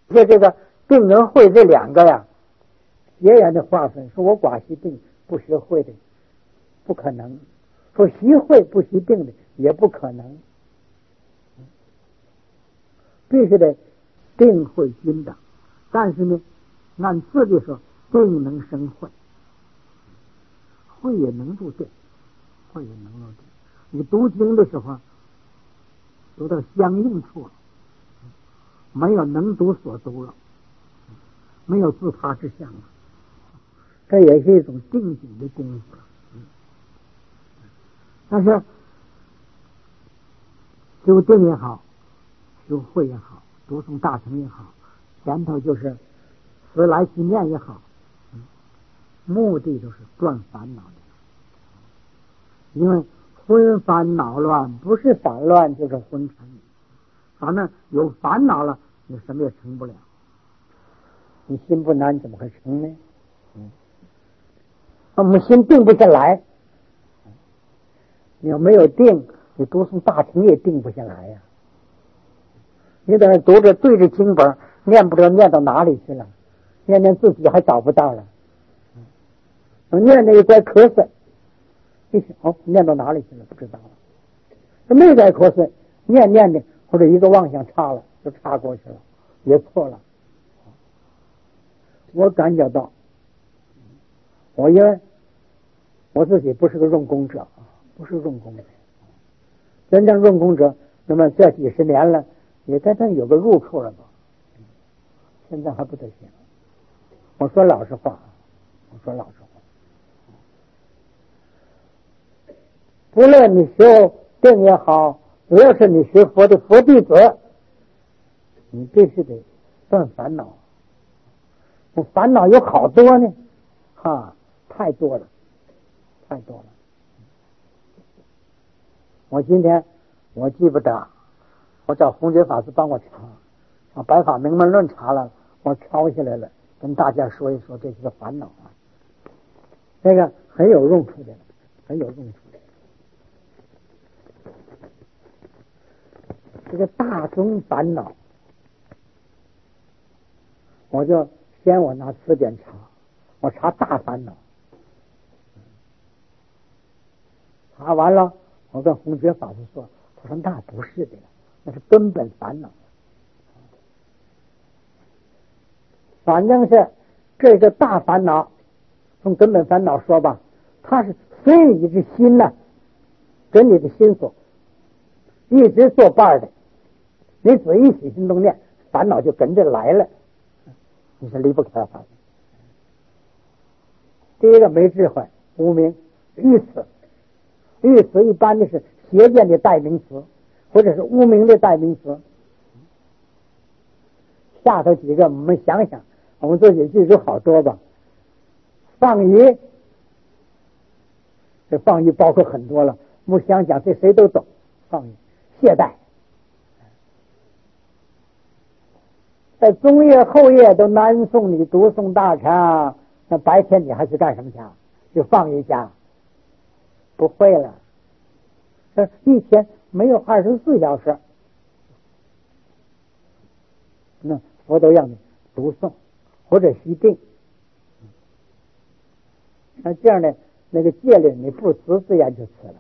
这个定跟会这两个呀，截然的划分。说我寡习定不学会的不可能，说习会不习定的也不可能，必须得定会均等。但是呢，按字的说，定能生会，会也能入定，会也能入定。你读经的时候读到相应处了，没有能读所读了，没有自他之相了，这也是一种定境的功夫。但是修定也好，修慧也好，读诵大乘也好，前头就是思来习念也好，目的就是断烦恼的。因为昏烦恼乱不是散乱就是昏沉，反正有烦恼了，你什么也成不了。你心不难怎么会成呢？我们心定不下来，你要没有定，你读诵大乘也定不下来呀。你在那读着对着经本，念不知道念到哪里去了，念自己还找不到了。念那一怪瞌睡，一想念到哪里去了不知道了。这没在瞌睡，念的或者一个妄想差了就差过去了，也错了。我感觉到，我因为我自己不是个用功者，不是用功者，真正用功者，那么这几十年了，也真正有个入处了吧？现在还不得行。我说老实话，不论你学定也好，只要是你学佛的佛弟子，你必须得断烦恼。我烦恼有好多呢，太多了。我今天我记不得，我找弘觉法师帮我查，白法明门论查了，我抄下来了，跟大家说一说这是个烦恼啊，这个很有用处的，这个大宗烦恼，我就先我拿词典查，我查大烦恼，查完了，我跟弘觉法师说，他说那不是的，那是根本烦恼。反正是这个大烦恼，从根本烦恼说吧，它是随你的心呢，跟你的心所一直作伴的。你只一起心动念，烦恼就跟着来了，你是离不开烦恼。第一个没智慧，无明，愚痴一般的是邪见的代名词，或者是无明的代名词。下头几个我们想想，我们自己记住好多吧。放逸，这放逸包括很多了，我们想想这谁都懂。放逸、懈怠，在中夜后夜都南诵你读诵大乘，那白天你还去干什么去？就放一下，不会了。一天没有24小时，那佛都让你读诵或者习定。那这样呢，那个戒律你不辞自然就辞了。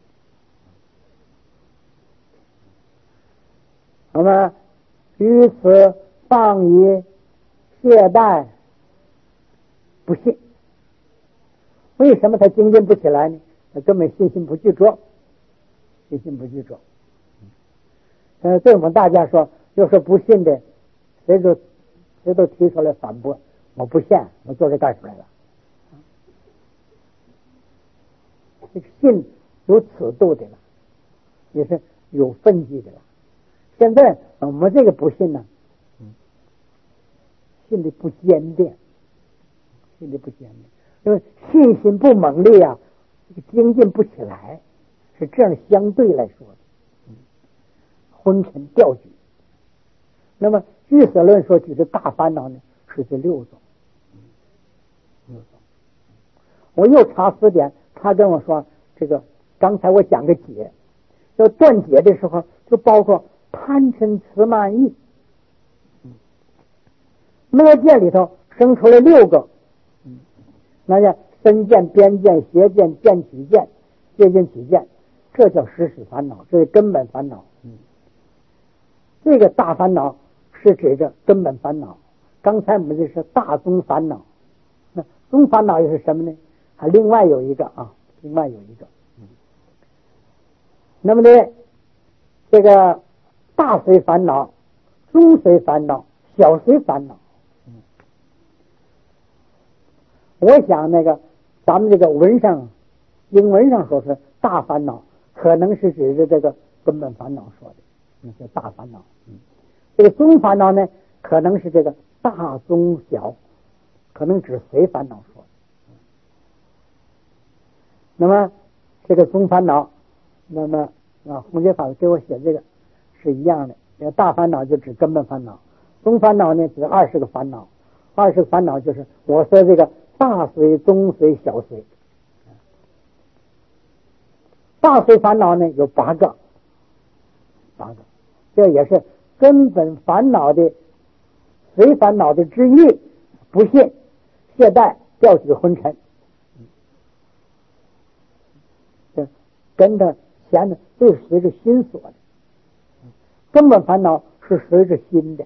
那么于此放逸、懈怠、不信，为什么他精进不起来呢？他根本信心不具足。对我们大家说，要是不信的，谁都提出来反驳，我不信，我做这干什么来了？这个信有尺度的了，也是有分际的了。现在我们这个不信呢，信的不坚定，因为信心不猛烈啊，这个精进不起来，是这样相对来说的，昏沉掉举。那么俱舍论说举的大烦恼呢，是这6种。我又查词典，他跟我说，这个刚才我讲个解，要断解的时候，就包括贪嗔痴慢疑， 那见里头生出来6个，那叫身见、边见、邪见、见取见、戒见取见，这叫实始烦恼，这是根本烦恼。这个大烦恼是指着根本烦恼。刚才我们这是大宗烦恼，那宗烦恼又是什么呢？还另外有一个啊，另外有一个。那么呢，这个大随烦恼、中随烦恼、小随烦恼。我想那个咱们这个文上英文上说是大烦恼，可能是指着这个根本烦恼说的，那是大烦恼。这个中烦恼呢，可能是这个大中小，可能指随烦恼说的。那么这个中烦恼，那么洪杰法给我写这个是一样的。大烦恼就指根本烦恼，中烦恼呢指20个烦恼。20个烦恼就是我说这个大随、中随、小随。大随烦恼呢有8个，这也是根本烦恼的随烦恼的之一：不信、懈怠、掉举、昏沉。这跟着前的都是随着心所的，根本烦恼是随着心的。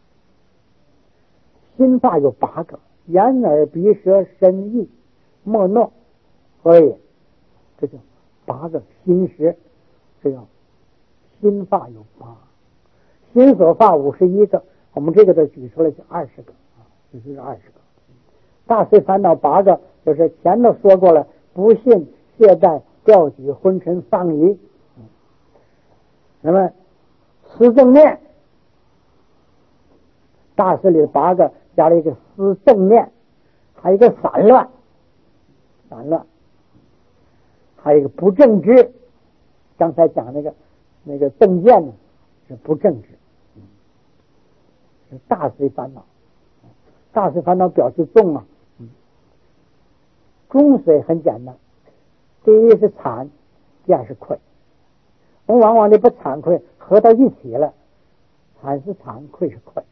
心法有8个：眼、耳、鼻、舌、身、意、莫、诺、何也。这叫8个心识，这叫心法有8，心所法51个，我们这个都举出来就20个啊，就是20个。大随烦恼8个，就是前头说过了：不信、懈怠、掉举、昏沉、丧疑。那么思正念，大随里的8个加了一个思正念，还有一个散乱，还有一个不正知。刚才讲那个正见呢是不正知，是大随烦恼。大随烦恼表示重啊。中随很简单，第一是惭，第二是愧。我们往往的不惭愧合到一起了，惭是惭，愧是愧。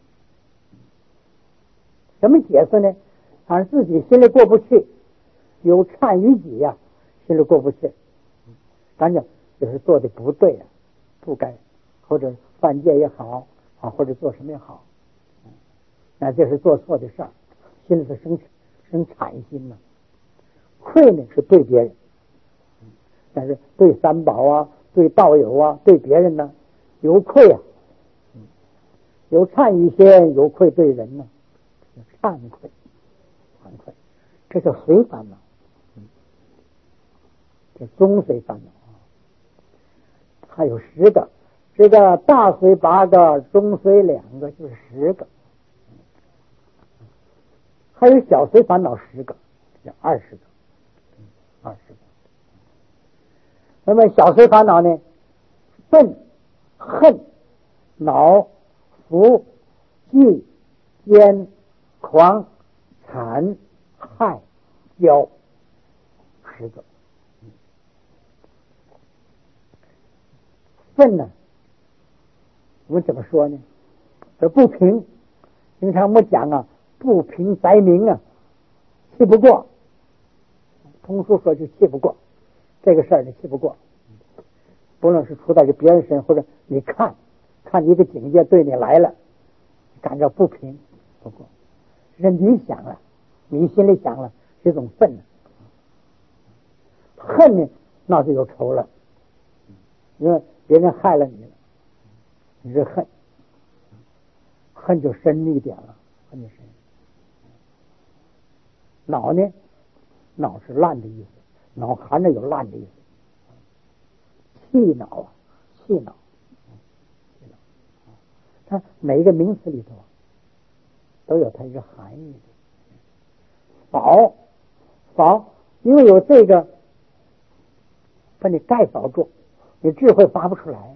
什么解释呢？俺自己心里过不去，有忏于己呀，心里过不去，咱讲就是做的不对呀，不该，或者犯戒也好啊，或者做什么也好，那这是做错的事儿，心里头生惭心呢。愧呢是对别人，但是对三宝啊、对道友啊、对别人呢，有愧啊，有忏于心，有愧对人呢，惭愧，这叫随烦恼，这中随烦恼啊。还有10个，这个大随8个，中随2个，就是10个。还有小随烦恼10个，叫20个。那么小随烦恼呢，愤、恨、恼、福、忌、奸、狂、谄、害、骄，10个。愤呢，我们怎么说呢？这不平，经常我们讲啊，不平灾民啊，气不过。通俗说就气不过，这个事儿你气不过。不论是出在别人身上，或者你看一个警戒对你来了，感到不平不过，是你想了，你心里想了这种愤呢。恨呢，那就有仇了，因为别人害了你了，你是恨，恨就深一点了，恨就深。恼呢，恼是烂的意思，恼含着有烂的意思。气恼啊，气恼，它每一个名词里头都有它一个含义的。保，因为有这个把你盖保住，你智慧发不出来。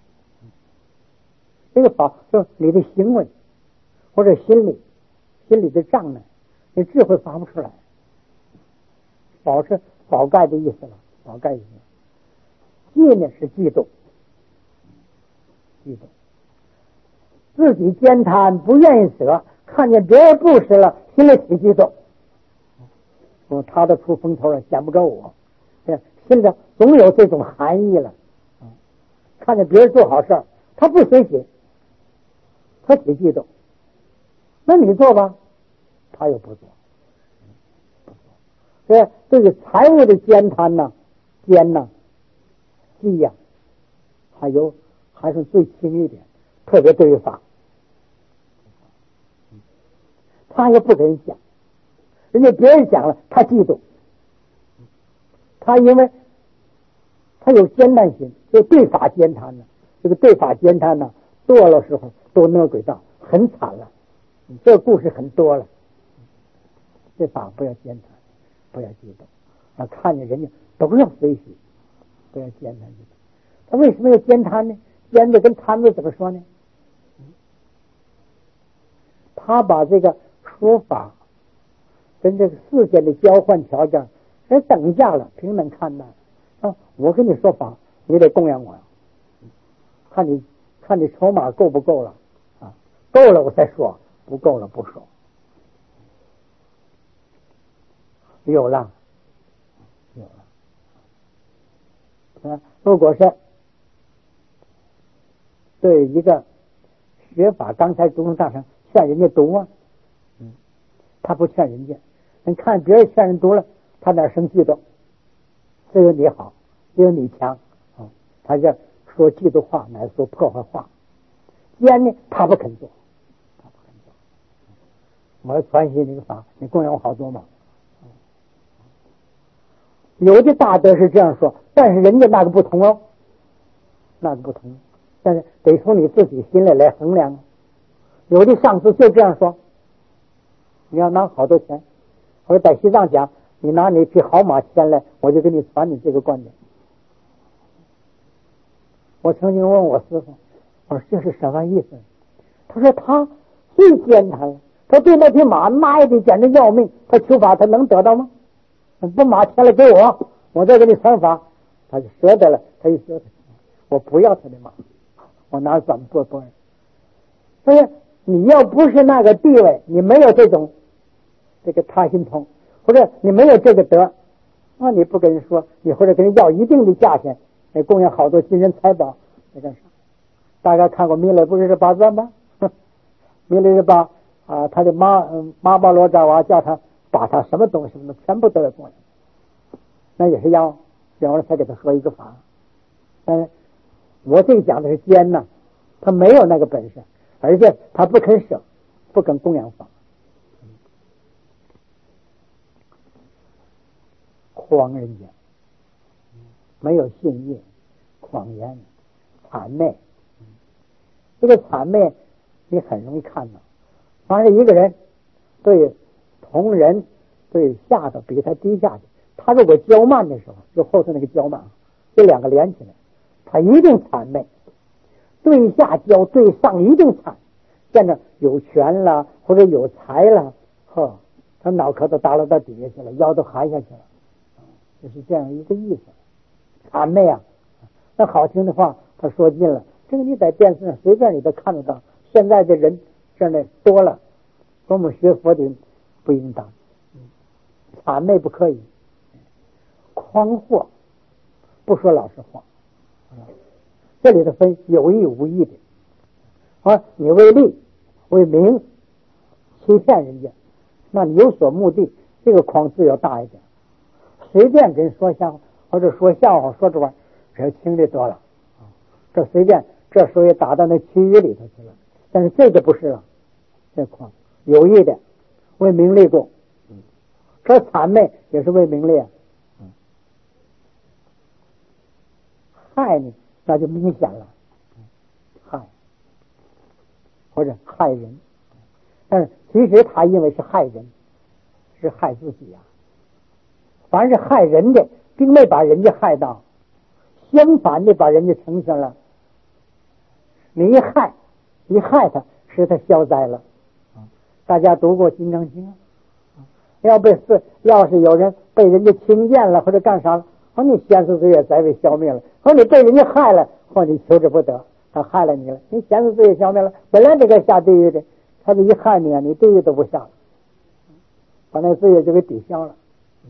这个保就是你的行为或者心理的障碍，你智慧发不出来。保是保盖的意思了，保盖意思。忌呢是嫉妒，自己兼贪不愿意舍， 看见别人不是了，心里挺激动。他都出风头了，见不着我，心里总有这种含义了。看见别人做好事，他不随喜，他挺激动。那你做吧，他又不做。对于财务的兼贪呐、计呀，还是最轻一点，特别对于法，他也不给人讲，人家别人讲了，他嫉妒，他因为他有奸贪心，就对法奸贪呢。这个对法奸贪呢，堕落时候都恶鬼道，很惨了。这个故事很多了。对法不要奸贪，不要激动。看见人家都要随喜，不要奸贪。他为什么要奸贪呢？奸的跟贪的怎么说呢？他把这个说法跟这个世间的交换条件等价了，平等看待。我跟你说法，你得供养我，看你筹码够不够了啊？够了我再说，不够了不说。有了。如果是对一个学法，刚才读中大圣劝人家读啊，他不劝人家，你看别人劝人读了，他哪生嫉妒？只有你好，只有你强啊！他这说嫉妒话，乃说破坏话。奸呢，他不肯做，我传习这个法，你供养我好多嘛。有的大德是这样说，但是人家那个不同哦，那个不同，但是得从你自己心里来衡量。有的上司就这样说，你要拿好多钱，或者在西藏讲，你拿你一匹好马牵来，我就给你传你这个观点。我曾经问我师父，我说这是什么意思？他说他最艰难了，他对那匹马卖的简直要命，他求法他能得到吗？把马牵来给我再给你传法，他就舍得了，他就舍得，我不要他的马，我拿怎么做？所以你要不是那个地位，你没有这种这个他心通，或者你没有这个德，那你不跟人说，你或者跟人要一定的价钱，来供养好多金银财宝，那干啥？大家看过弥勒不是八传吗？弥勒是把他的妈巴罗扎瓦叫他把他什么东西全部都要供养，那也是要了才给他说一个法。但是我这个讲的是奸呐，他没有那个本事，而且他不肯舍，不肯供养法，诳人家，没有信义，谎言，谄媚。这个谄媚你很容易看到，凡是一个人对同人对下头比他低下去，他如果骄慢的时候，就后头那个骄慢，这两个连起来，他一定谄媚，对下骄，对上一定谄。见着有权了或者有财了，他脑壳都耷拉到底下去了，腰都含下去了，就是这样一个意思。谄媚啊，那好听的话他说尽了，这个你在电视上随便你都看得到。现在的人这样的多了，我们学佛的不应当谄媚，不可以诳惑，不说老实话。这里头分有意无意的你为利为名欺骗人家，那你有所目的，这个框字要大一点。随便跟说相或者说笑话说这玩意儿，这轻的多了，这随便这属于打到那区域里头去了。但是这个不是了，这框有意的为名利供，这谄媚也是为名利害你那就明显了，害或者害人，但是其实他因为是害人，是害自己凡是害人的并没把人家害到，相反的把人家呈现了，你一害他，使他消灾了。大家读过《金刚经》要是有人被人家轻贱了或者干啥了，你闲死罪业灾被消灭了。你被人家害了，你求之不得，他害了你了，你闲死罪业消灭了。本来这个下地狱的， 他这一害你啊，你对都不下了，把那罪业就给抵消了。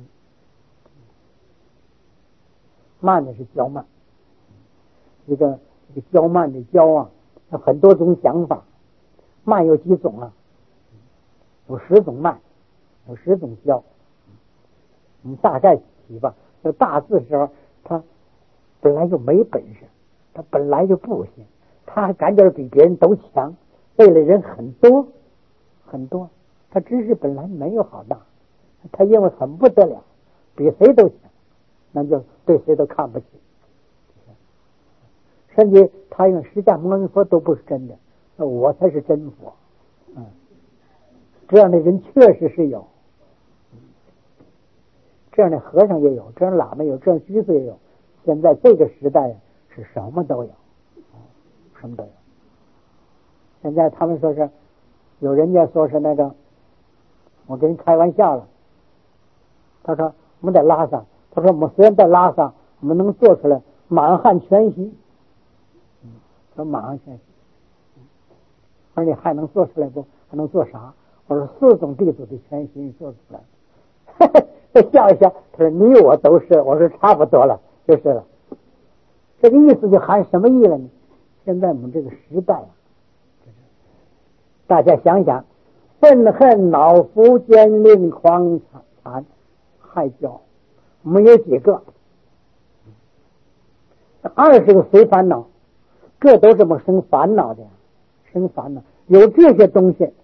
慢的是骄慢，这个骄慢的骄啊，有很多种讲法。慢有几种啊？有10种慢，有10种骄。我们大概提吧。这大字时候，他本来就没本事，他本来就不行，他还感觉比别人都强，为了人很多很多，他知识本来没有好大，他因为很不得了，比谁都强，那就对谁都看不起。甚至他用释迦牟尼佛都不是真的，我才是真佛。这样的人确实是有，这样的和尚也有，这样喇嘛有，这样居士也有。现在这个时代是什么都有，什么都有。现在他们说是有人家说是那个，我跟人开玩笑了，他说我们在拉萨，他说我们虽然在拉萨，我们能做出来满汉全席。说满汉全席，而你还能做出来不？还能做啥？我说4种弟子的全席你做出来。他笑一笑，他说你我都是。我说差不多了，就是了。这个意思就含什么意了呢？现在我们这个时代啊，大家想想，愤恨恼夫奸吝狂残害骄，我们有几个？20个随烦恼，这都这么生烦恼的，生烦恼。有这些东西，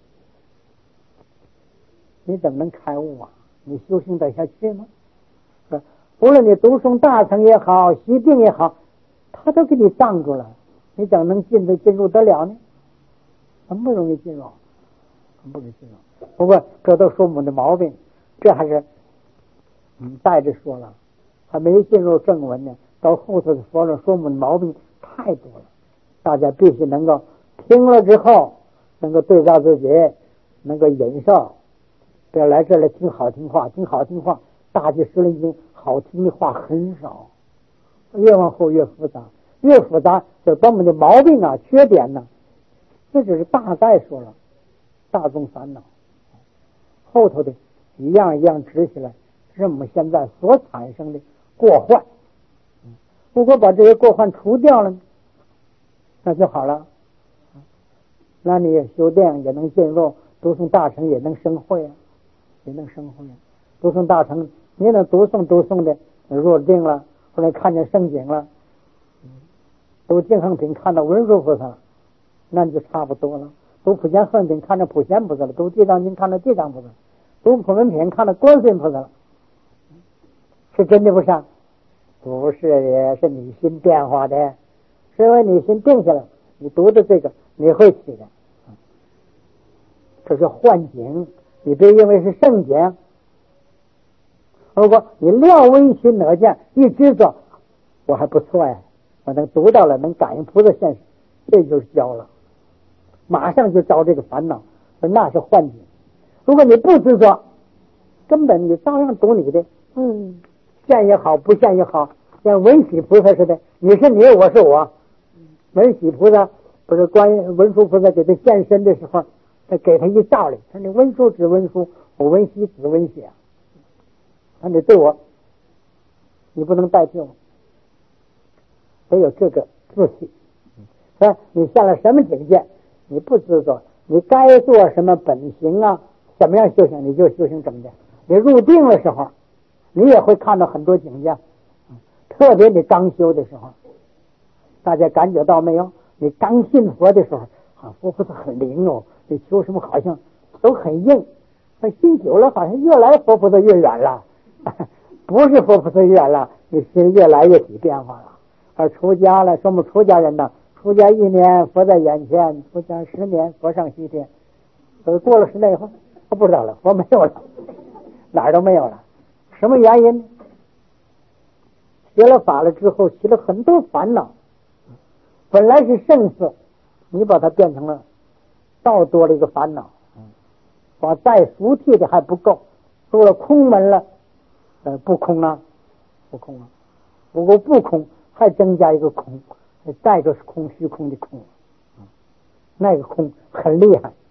你怎么能开悟啊？你修行得下去吗？无论你读诵大乘也好，习定也好，他都给你挡住了，你怎么能进入得了呢？很不容易进入，很不容易进入。不过这都说我们的毛病，这还是带着说了，还没进入正文呢。到后头的佛论说我们的毛病太多了，大家必须能够听了之后，能够对照自己，能够忍受。不要来这儿来听好听话，听好听话。大戒师论经好听的话很少，越往后越复杂，越复杂就把我们的毛病啊、缺点呢，这只是大概说了，大众烦恼。后头的一样一样指起来，是我们现在所产生的过患。如果把这些过患除掉了，那就好了。那你修定也能进入，读诵大乘也能生慧啊，也能生慧啊。读诵大乘，你能读诵的入定了，后来看见圣经了，读净行品看到文殊菩萨了，那就差不多了。读普贤行品看到普贤菩萨了，读地藏经看到地藏菩萨，读普门品看到观世音菩萨了，是真的不是？不是，也是你心变化的，是因为你心定下来，你读的这个你会起的，这是幻境，你别认为是圣经。如果你料微心哪见，一知道我还不错呀，我能读到了，能感应菩萨现实，这就是教了，马上就招这个烦恼，那是幻境。如果你不知道，根本你照样读你的，现也好，不现也好，像文喜菩萨似的，你是你，我是我。文喜菩萨不是文殊菩萨给他现身的时候，他给他一道理，他说你文殊指文殊，我文喜指文喜啊。那你对我，你不能代替我，得有这个自信。说你下了什么境界，你不知道，你该做什么本行啊，怎么样修行，你就修行怎么的。你入定的时候，你也会看到很多境界，特别你刚修的时候，大家感觉到没有？你刚信佛的时候，佛菩萨很灵哦，你求什么好像都很硬，信久了好像越来佛菩萨越远了。不是佛菩萨越了，你心越来越起变化了。而出家了，说我们出家人呢，出家1年佛在眼前，出家10年佛上西天。过了10年以后，我不知道了，佛没有了，哪儿都没有了。什么原因？学了法了之后，起了很多烦恼。本来是圣事，你把它变成了倒多了一个烦恼。把再熟替的还不够，入了空门了。不空啊，不空啊，不过不空还增加一个空，再就是空，虚空的空，那个空很厉害，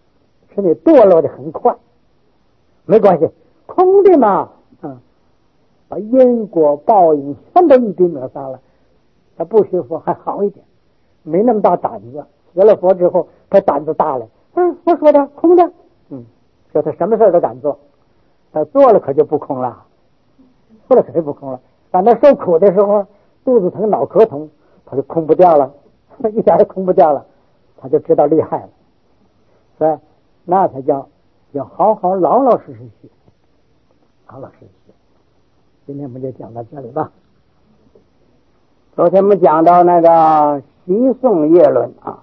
使你堕落的很快。没关系，空的嘛，把因果报应全都一笔抹杀了。他不学佛还好一点，没那么大胆子。学了佛之后，他胆子大了。我说的空的，说他什么事都敢做。他做了可就不空了，做了可就不空了。当他受苦的时候，肚子疼、脑壳疼，他就空不掉了，一点也空不掉了，他就知道厉害了。所以那才叫要好好老老实实学，老老实实学。今天我们就讲到这里吧。昨天我们讲到那个习诵业论啊，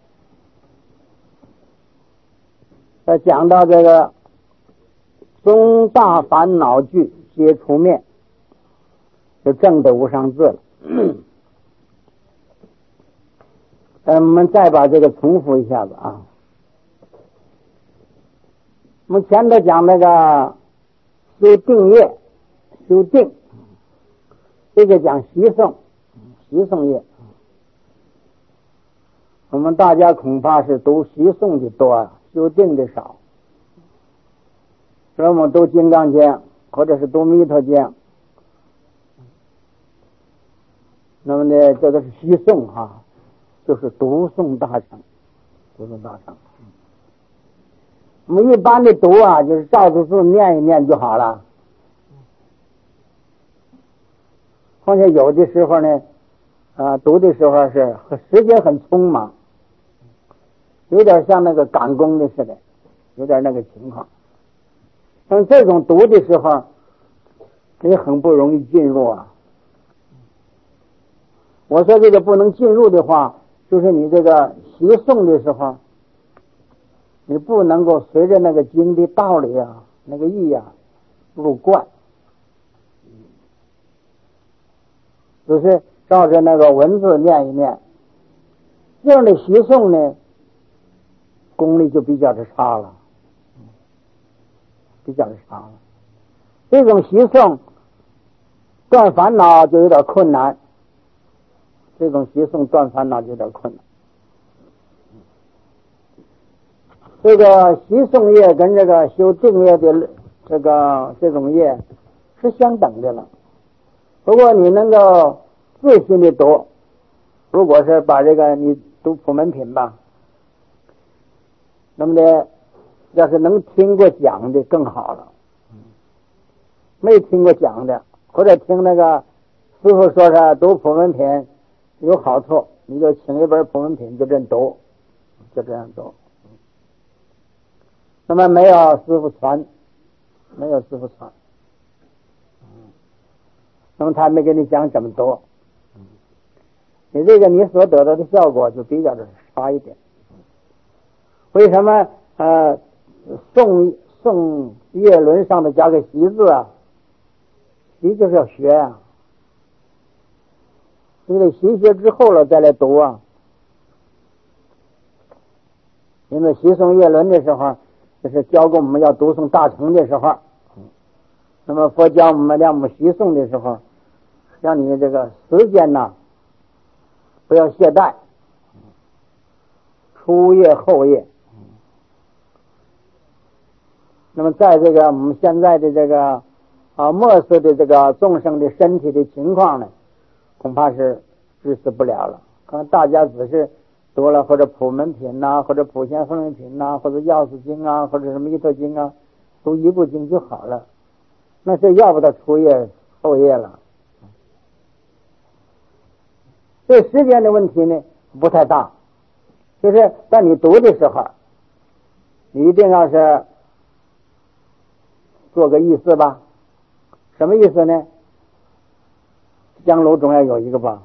讲到这个中大烦恼具皆除灭，就证得无上智了。我们再把这个重复一下子啊。我们前头讲那个修定业，修定，这个讲习诵，习诵业。我们大家恐怕是读习诵的多啊，修定的少。所以我们读金刚经或者是读弥陀经，那么呢，这个是习诵哈，就是读诵大乘，读诵大乘。我们一般的读啊，就是照着字念一念就好了。况且有的时候呢，读的时候是时间很匆忙，有点像那个赶工的似的，有点那个情况。像这种读的时候，你很不容易进入啊。我说这个不能进入的话，就是你这个习诵的时候，你不能够随着那个经的道理啊，那个意啊入贯，就是照着那个文字念一念。这样的习诵呢，功力就比较的差了，比较的差了。这种习诵断烦恼就有点困难，这种习诵断烦恼就有点困难。这个习诵业跟这个修定业的这种业是相等的了。如果你能够自心的读，如果是把这个你读普门品吧，那么呢，要是能听过讲的更好了。没听过讲的，或者听那个师傅说是读普门品有好处，你就请一本普门品就这样读，就这样读。那么没有师傅传，没有师傅传，那么他没给你讲怎么读，你这个你所得到的效果就比较的差一点。为什么诵业轮上的加个习字啊？习就是要学啊，你得习学之后了再来读啊。因为习诵业轮的时候，就是教过我们要读诵大乘的时候，那么佛教我们让我们习诵的时候，让你这个时间呢不要懈怠，初夜后夜。那么在这个我们现在的这个末世的这个众生的身体的情况呢，恐怕是支持不了了。可能大家只是读了或者普门品呐，或者普贤行论品呐，或者药师经啊，或者是弥陀经啊，读一部经就好了。那是要不到初夜后夜了。这时间的问题呢不太大，就是在你读的时候，你一定要是做个意思吧。什么意思呢？香炉总要有一个吧，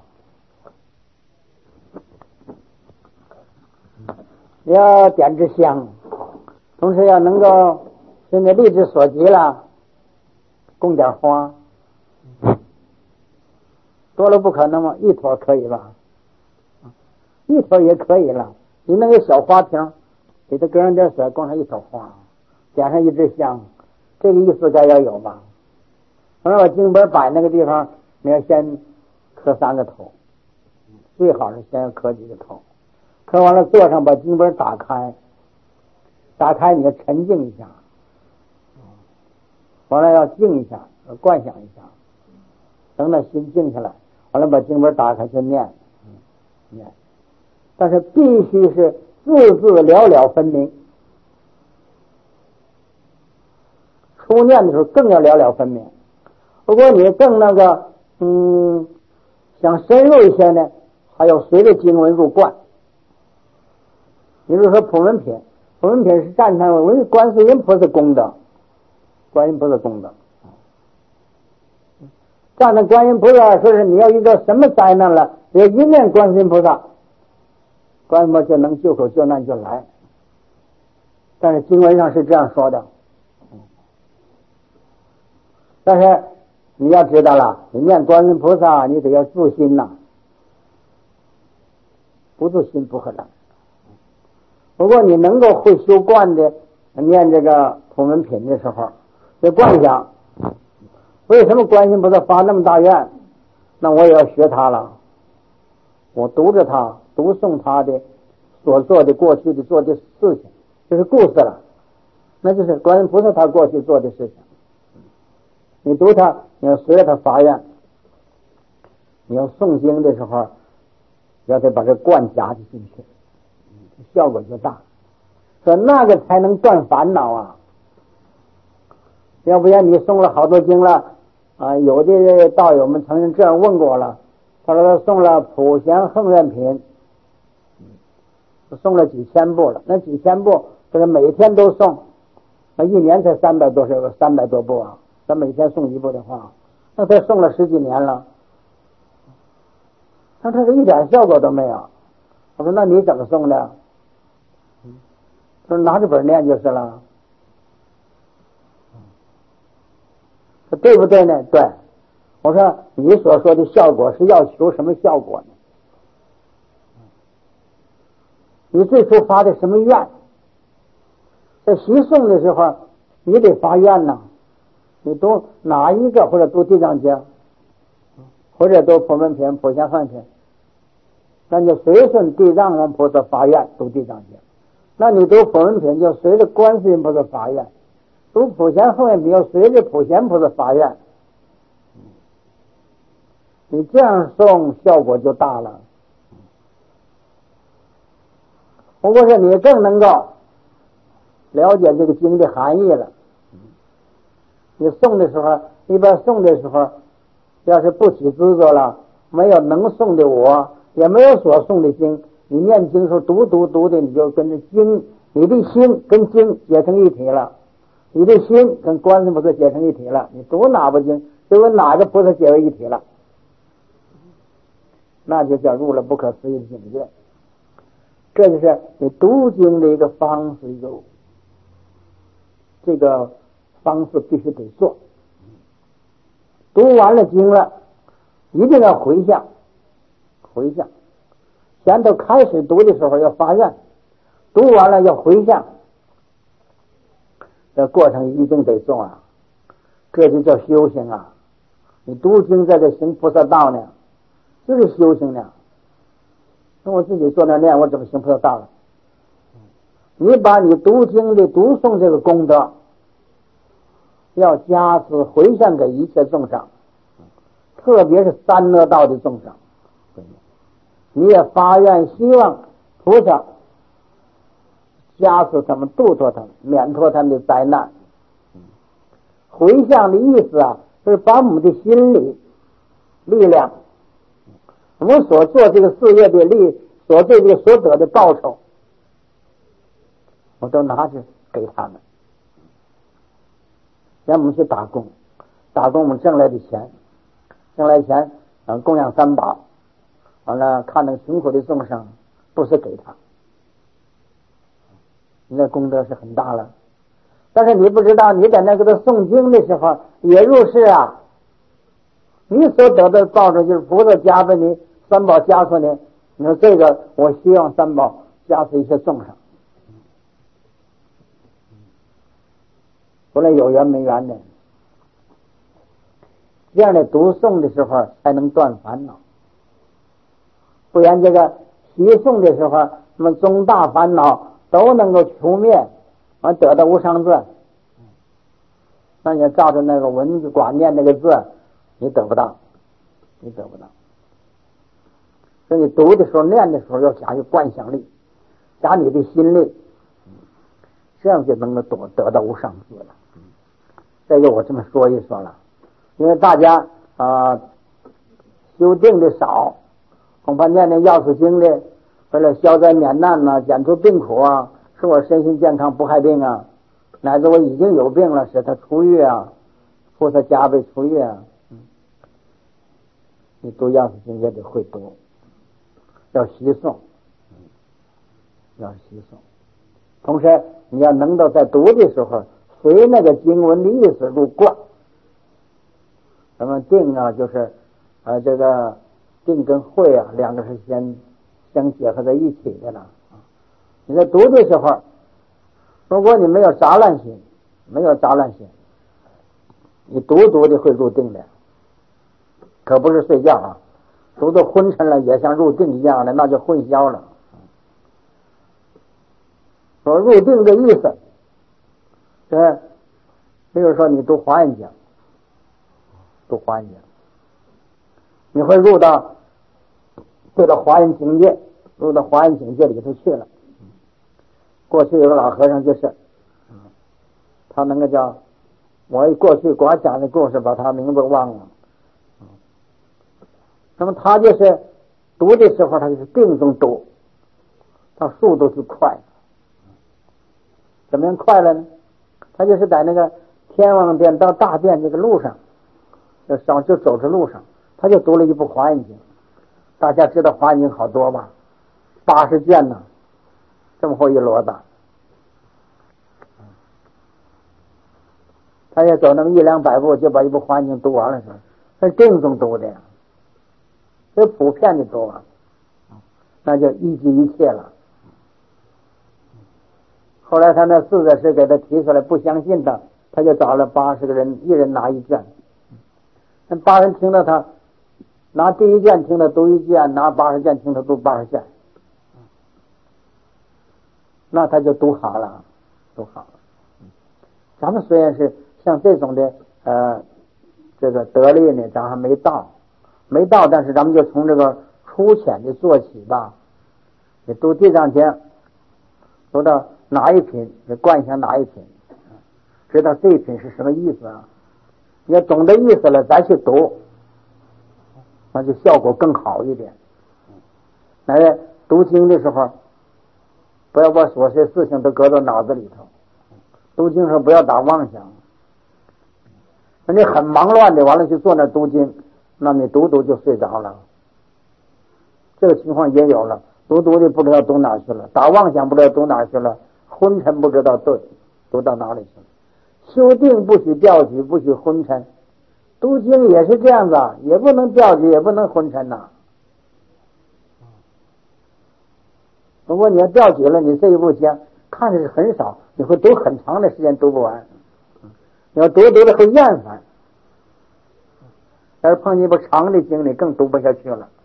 你要点支香，同时要能够现在力之所及了，供点花，多了不可能吗？一坨可以吧？一坨也可以了。你弄个小花瓶，给它搁上点水，供上一朵花，点上一支香，这个意思该要有吧？而我经本摆那个地方，你要先磕3个头，最好是先要磕几个头，磕完了坐上，把经本打开， 打开你要沉静一下，完了要静一下，要观想一下，等到心静下来，完了把经文打开就念，念，但是必须是字字了了分明。初念的时候更要了了分明。如果你更那个想深入一些呢，还要随着经文入观。比如说普门品，普门品是赞叹为观世音菩萨功德，观音菩萨功德。赞叹观音菩萨，说是你要遇到什么灾难了，只要一念观世音菩萨，观音菩萨就能救口救难就来。但是经文上是这样说的。但是你要知道了，你念观音菩萨，你得要自心呐，不自心不可能。如果你能够会修观的念这个普门品的时候，就观想，为什么观音菩萨发那么大愿？那我也要学他了，我读着他，读诵他的所做的过去的做的事情，就是故事了，那就是观音菩萨他过去做的事情。你读它，你要随着它发愿，你要诵经的时候，要得把这灌夹进去，效果就大。说那个才能断烦恼啊！要不然你诵了好多经了啊，有的道友们曾经这样问过了，他说他诵了普贤横愿品，诵了几千部了，那几千部就是每天都诵，那一年才300多部啊。他每天诵一部的话，那他诵了10几年了，那他是一点效果都没有。我说那你怎么诵的？他说拿着本念就是了。说对不对呢？对。我说你所说的效果是要求什么效果呢？你最初发的什么愿？在习诵的时候你得发愿呢。你读哪一个，或者读地藏经，或者读普门品、普贤横品，那就随顺地藏王菩萨发愿读地藏经；那你读普门品就随着观世音菩萨发愿，读普贤横愿品就随着普贤菩萨发愿。你这样诵效果就大了。不过是你更能够了解这个经的含义了。你诵的时候，一般诵的时候，要是不起执着了，没有能诵的我，也没有所诵的经，你念经时候读的，你就跟着经，你的心跟经结成一体了，你的心跟观世音菩萨结成一体了，你读哪部经就跟哪个菩萨结为一体了，那就叫入了不可思议的境界。这就是你读经的一个方式，这个方式必须得做。读完了经了，一定要回向。前头开始读的时候要发愿，读完了要回向，这过程一定得做啊，这就叫修行啊。你读经在这行菩萨道呢，就是修行呢。那我自己坐那念，我怎么行菩萨道了？你把你读经的读诵这个功德要加持回向给一切众生，特别是三恶道的众生，你也发愿希望菩萨加持他们，度脱他们，免脱他们的灾难。回向的意思啊，就是把我们的心理力量，我们所做这个事业的所对这个所得的报酬，我都拿去给他们。让我们去打工我们挣来的钱，供养三宝，完了看那个穷苦的众生，不是给他，你的功德是很大了。但是你不知道，你在那个诵经的时候也入世啊，你所得的报酬就是菩萨加持你，三宝加持你。你说这个，我希望三宝加持一些众生，不论有缘没缘的，这样的读诵的时候才能断烦恼。不然这个习诵的时候，那么重大烦恼都能够除灭， 完得到无上字，那你照着那个文字光念那个字，你得不到，你得不到。所以你读的时候、念的时候要加有观想力，加你的心力，这样就能够得到无上字了。这个我这么说一说了，因为大家修定的少，恐怕念药师经的，为了消灾免难呐，减除病苦啊，使我身心健康不害病啊，乃至我已经有病了，使他出狱啊，菩萨加倍出狱啊。你读药师经也得会读，要习诵，要习诵。同时你要能够在读的时候随那个经文的意思入观。咱们定啊，就是这个定跟会啊，两个是相结合在一起的了。你在读的时候，如果你没有杂乱心，你读的会入定的，可不是睡觉啊，读到昏沉了也像入定一样的，那就混淆了。说入定的意思，比如说你读华严经，你会入到对了华严境界，入到华严境界里头去了。过去有个老和尚就是，他那个叫我过去光讲的故事，把他名字忘了。那么他就是读的时候，他就是定中读，他速度是快。怎么样快了呢？他就是在那个天王殿到大殿这个路上，就走着路上，他就读了一部华严经。大家知道华严经好多吧，80卷呢，这么厚一摞的。他也走那么100-200步，就把一部华严经读完了，是定中读的呀，是普遍的读啊，那就一机一切了。后来他那四个师给他提出来，不相信他就找了80个人，一人拿1卷。那8人听到他拿第1卷听他读1卷，拿80卷听他读80卷，那他就读好了。咱们虽然是像这种的这个得力呢，咱还没到，但是咱们就从这个粗浅的做起吧。你读地藏经，读到哪一品，你观想哪一品，知道这一品是什么意思啊？你要懂得意思了再去读，那就效果更好一点。读经的时候不要把琐碎事情都搁到脑子里头，读经时候不要打妄想。那你很忙乱的完了去坐那读经，那你读就睡着了。这个情况也有了，读的不知道读哪去了，打妄想不知道读哪去了，昏沉不知道读到哪里去了。修定不许掉举，不许昏沉，读经也是这样子，也不能掉举，也不能昏沉呐。如果你要掉举了，你这一部经看的是很少，你会读很长的时间读不完，你要读的会厌烦，而碰见一部长的经，你更读不下去了。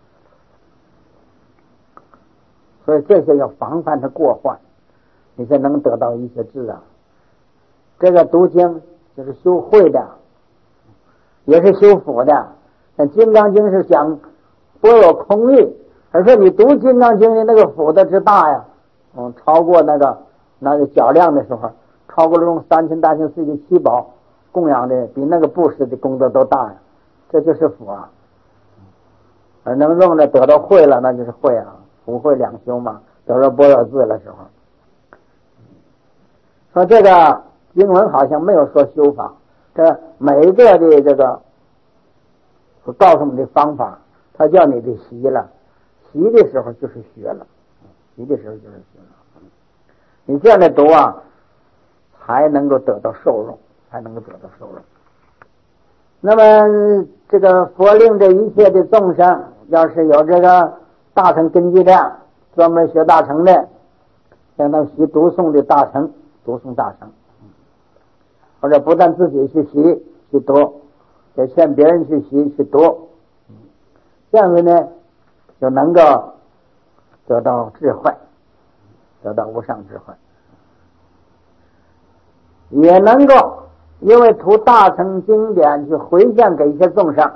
所以这些要防范它过患，你才能得到一些智啊。这个读经就是修慧的，也是修福的。像金刚经是讲般若空义，而说你读金刚经的那个福德之大呀，超过那个较量的时候，超过了用3000大千世界7宝供养的，比那个布施的功德都大呀。这就是福啊。而能用的得到慧了，那就是慧啊，福慧两修嘛，得到般若字的时候。说这个经文好像没有说修法，这每一个的这个告诉你的方法，他叫你的习了，习的时候就是学了，你这样的读啊，才能够得到受用，那么这个佛令这一切的众生，要是有这个大乘根基的，专门学大乘的，像他习读诵的大乘，读诵大乘，或者不但自己去习去读，也劝别人去习去读，这样子呢就能够得到智慧，得到无上智慧。 也能够因为图大乘经典去回向给一些众生，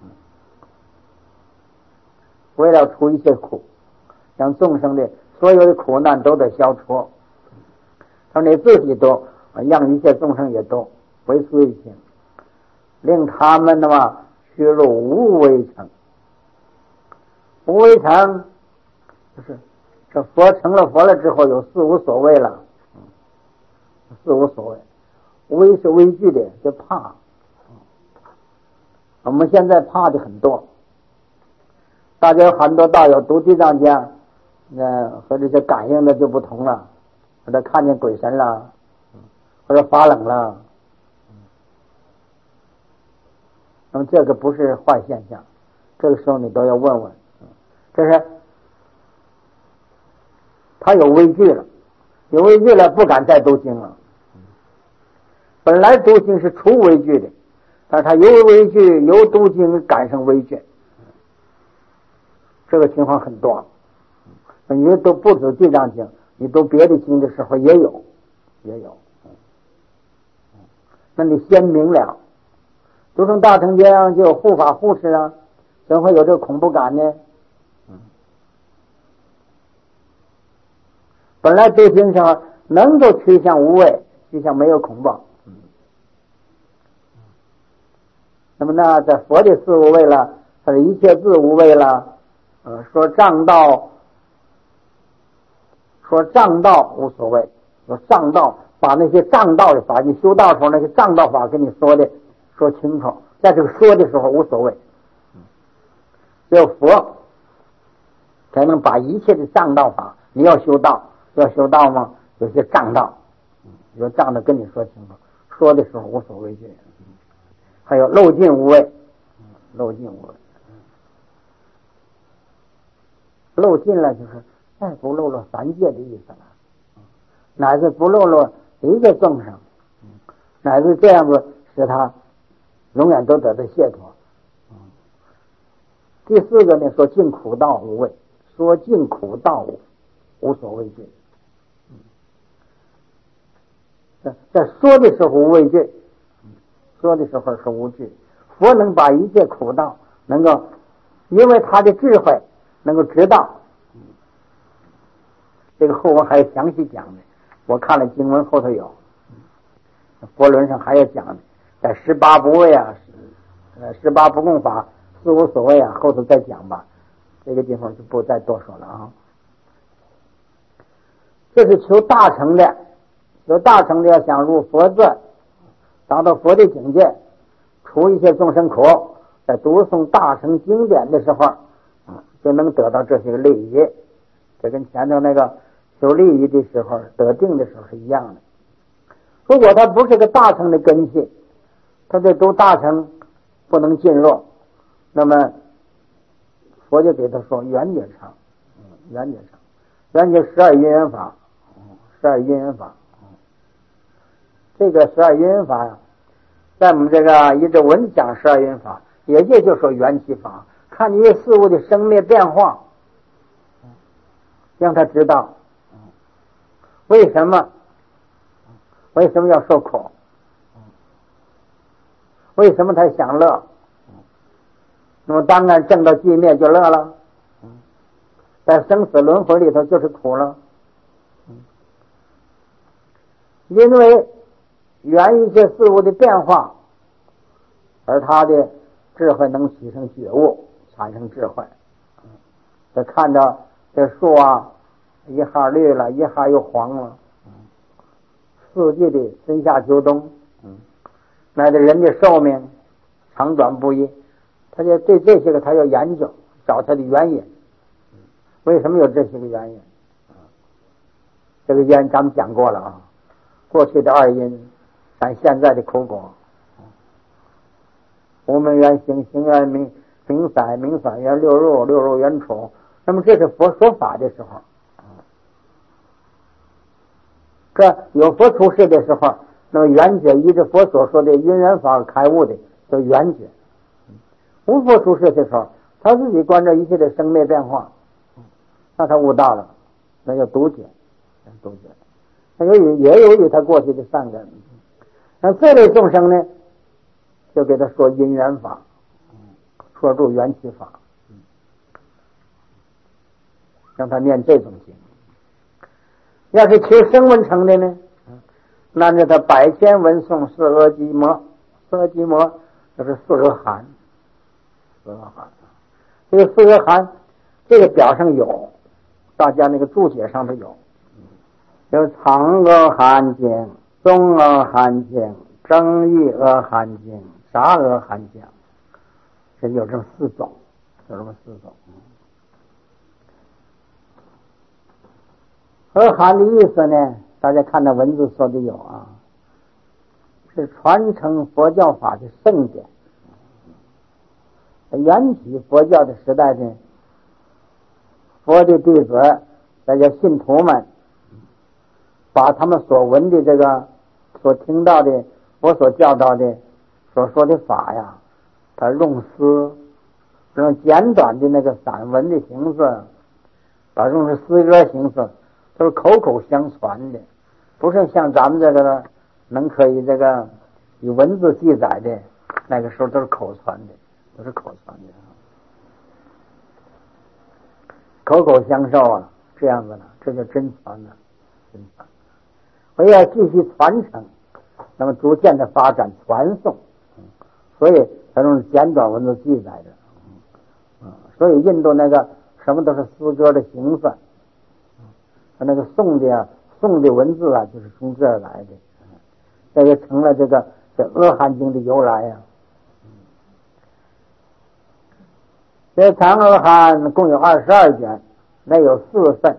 为了除一些苦，让众生的所有的苦难都得消除。他说你自己都让一切众生也都为此为行，令他们的嘛须入无为城。无为城就是这佛成了佛了之后有四无所谓了，四无所谓。畏是畏惧的，就怕。我们现在怕的很多，大家有很多道友读地藏经，和这些感应的就不同了，或者看见鬼神了，或者发冷了。那么这个不是坏现象，这个时候你都要问问，这是他有畏惧了，有畏惧了，不敢再读经了。本来读经是除畏惧的，但是他有畏惧，有读经感生畏惧，这个情况很多。你都不止地藏经，你读别的经的时候也有。那你先明了，读成大乘经就有护法护持啊，怎会有这个恐怖感呢？本来读经上能够趋向无畏，趋向没有恐怖。那么呢，在佛的四无畏了，他的一切自无畏了，说障道无所谓，说障道把那些障道的法，你修道时候那些障道法跟你说清楚，在这个说的时候无所谓，只有佛才能把一切的障道法，你要修道吗？有些障道，有障的跟你说清楚，说的时候无所畏惧。还有漏尽无畏，漏尽了就是再不漏了三界的意思了，乃至不漏了一个众生，乃至这样子使他永远都得到解脱。第四个呢，说尽苦道无畏，说尽苦道无所畏惧。在说的时候无畏惧，说的时候是无惧。佛能把一切苦道能够因为他的智慧能够知道，这个后文还有详细讲的，我看了经文后头有，佛论上还有讲的，在18不畏啊，18不共法，四无所谓啊，后头再讲吧，这个地方就不再多说了啊。这是求大乘的，求大乘的要想入佛字，达到佛的境界，除一些众生苦，在读诵大乘经典的时候，就能得到这些个利益。这跟前头那个求利益的时候得定的时候是一样的。如果他不是个大乘的根系，他对读大乘不能进入，那么佛就给他说缘觉乘，缘觉12因缘法，12因缘法。这个12因缘法呀，在我们这个一直文讲12因缘法，也就说缘起法，看一些事物的生灭变化，让他知道为什么要受苦，为什么他享乐，那么当然证到寂灭就乐了，在生死轮回里头就是苦了，因为缘一些事物的变化，而他的智慧能起生觉悟，产生智慧。他看到这树啊，一哈绿了，一哈又黄了，四季的春夏秋冬，乃至人的寿命长短不一，他就对这些个他要研究，找他的原因，为什么有这些个原因？这个原因咱们讲过了啊，过去的二因，咱现在的苦果，无明缘行，行缘明散，明散缘六入，六入缘处。那么这是佛说法的时候，这有佛出世的时候，那么缘觉依着佛所说的因缘法开悟的叫缘觉。无佛出世的时候，他自己观照一切的生灭变化，那他悟道了，那叫独觉。那也由于他过去的善根， 那这类众生呢，就给他说因缘法，说住缘起法，让他念这种经。要是求声闻乘的呢，那是他百千文诵四阿基摩，四阿基摩就是四阿含，四阿含。这个四阿含，这个表上有，大家那个注解上头有，有长阿含经、中阿含经、增益阿含经、杂阿含经，这有这么四种，有这么四种。阿含的意思呢，大家看那文字说的有啊，是传承佛教法的圣典。缘起佛教的时代呢，佛的弟子大家信徒们把他们所闻的这个所听到的佛所教导的所说的法呀，他用简短的那个散文的形式，把用是诗歌形式，都是口口相传的，不是像咱们这个呢能可以这个以文字记载的，那个时候都是口传的，都是口传的，口口相授啊，这样子了，这就真传了，真传。我要继续传承，那么逐渐的发展传颂，所以才用简短文字记载的，所以印度那个什么都是诗歌的形式，那个宋的文字啊，就是从这儿来的，这也成了这阿含经的由来呀。这长阿含共有22卷，那有4份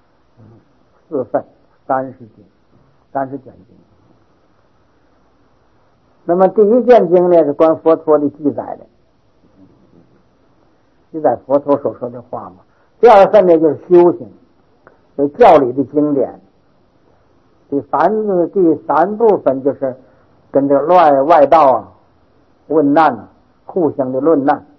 ，30卷经。那么第一卷经呢，是关佛陀的记载的，记载佛陀所说的话嘛。第2份呢，就是修行，有教理的经典。第3部分就是跟这外道啊问难，互相的论难，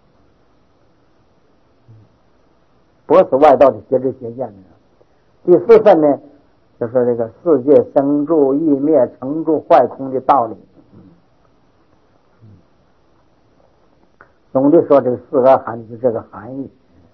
驳斥外道的邪知邪见。第4份呢，就是这个世界生住异灭成住坏空的道理。总的说，这个四阿含是这个含义。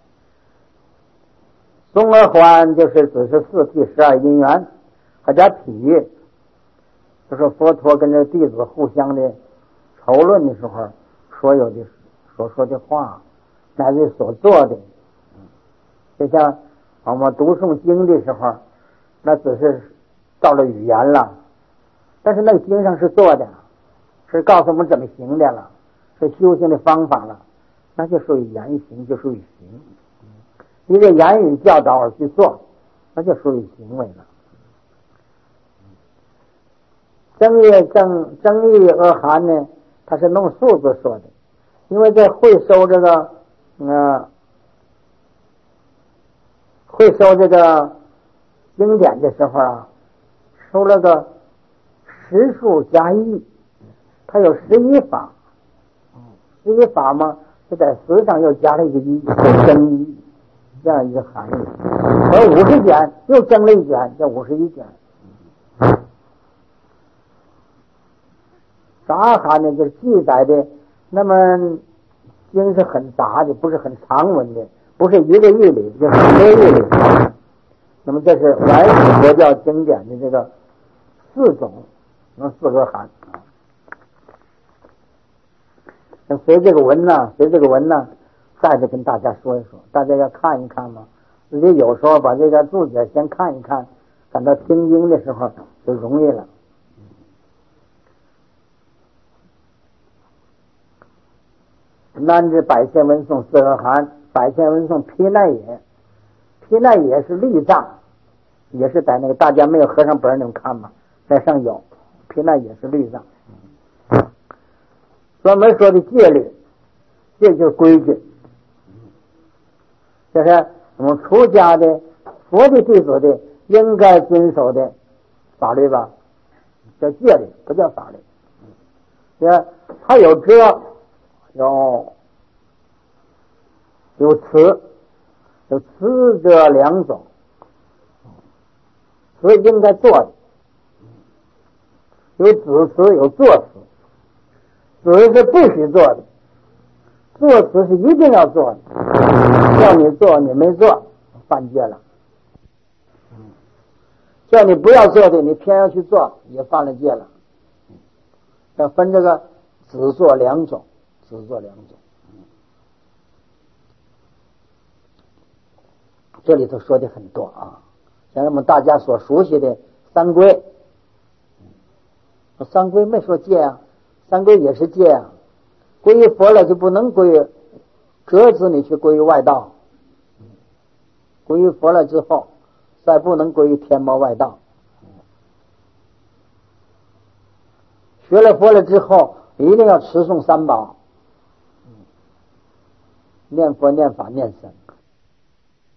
中阿含就是只是4谛12因缘，还加譬喻，就是佛陀跟这弟子互相的讨论的时候，所说的话，乃至所做的，就像我们读诵经的时候，那只是到了语言了，但是那个经上是做的，是告诉我们怎么行的了，是修行的方法了，那就属于言行，就属于行。一个言语教导而去做，那就属于行为了。增益阿含呢，它是弄数字说的，因为在会收这个经典的时候啊，收了个10数加1，它有11法，11法嘛，就在10上又加了一个1，增1，这样一个含义。而50卷又增了1卷，叫51卷。杂含呢，就是记载的，那么经是很杂的，不是很长文的，不是一个义理，就是很多义理。那么这是原始佛教经典的这个4种，4个含。随这个文呢，再跟大家说一说，大家要看一看嘛。自己有时候把这个注解先看一看，等到听经的时候就容易了。南至百千文颂4阿含，百千文颂毗奈耶，毗奈耶是律藏，也是在那个大家没有合上本那种看嘛，在上有毗奈耶是律藏，专门说的戒律，这就是规矩，就是我们出家的佛的弟子的应该遵守的法律吧，叫戒律，不叫法律。它有遮，有慈遮2种，慈应该做的， 有子词，有作词。子是不许做的，作词是一定要做的。叫你做你没做，犯戒了。叫你不要做的，你偏要去做，也犯了戒了。要分这个子作两种，子作两种。这里头说的很多啊，像我们大家所熟悉的三规，三规没说戒啊，三规也是戒啊。皈依佛了就不能折子你去皈依外道，皈依佛了之后再不能皈依天魔外道。学了佛了之后一定要持诵三宝，念佛念法念僧。